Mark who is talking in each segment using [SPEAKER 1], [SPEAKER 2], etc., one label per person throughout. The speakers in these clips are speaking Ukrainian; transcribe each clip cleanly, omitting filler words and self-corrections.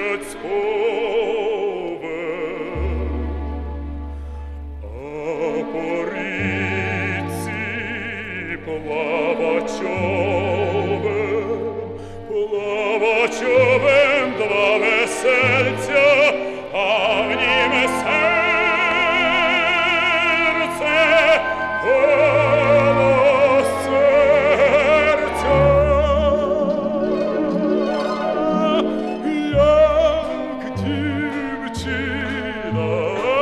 [SPEAKER 1] Плавачовим два весельця, а в нім серце, голос серця. Як дівчина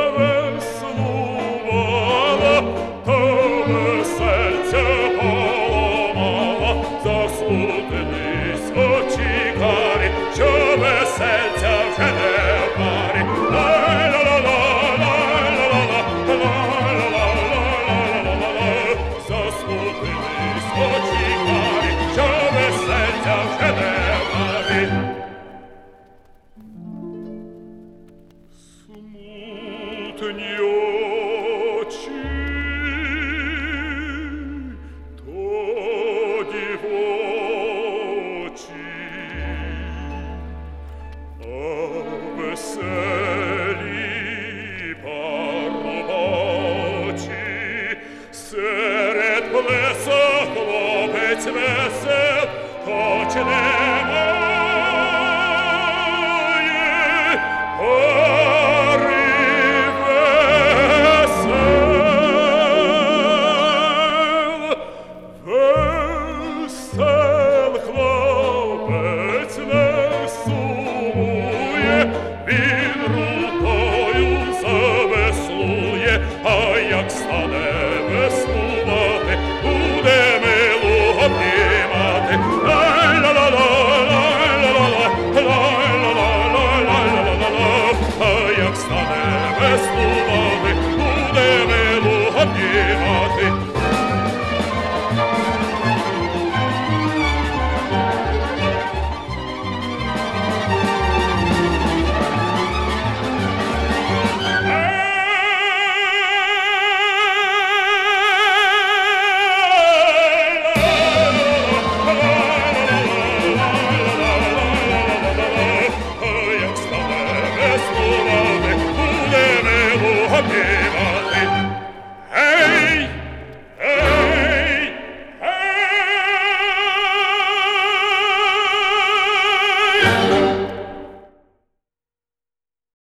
[SPEAKER 1] веслувала, то весельця поламала, заслутились очі карі, що весельця вже не в парі. Заслутились очі карі, що весельця вже не в парі. Смутні очі, тоді в очі, а веселі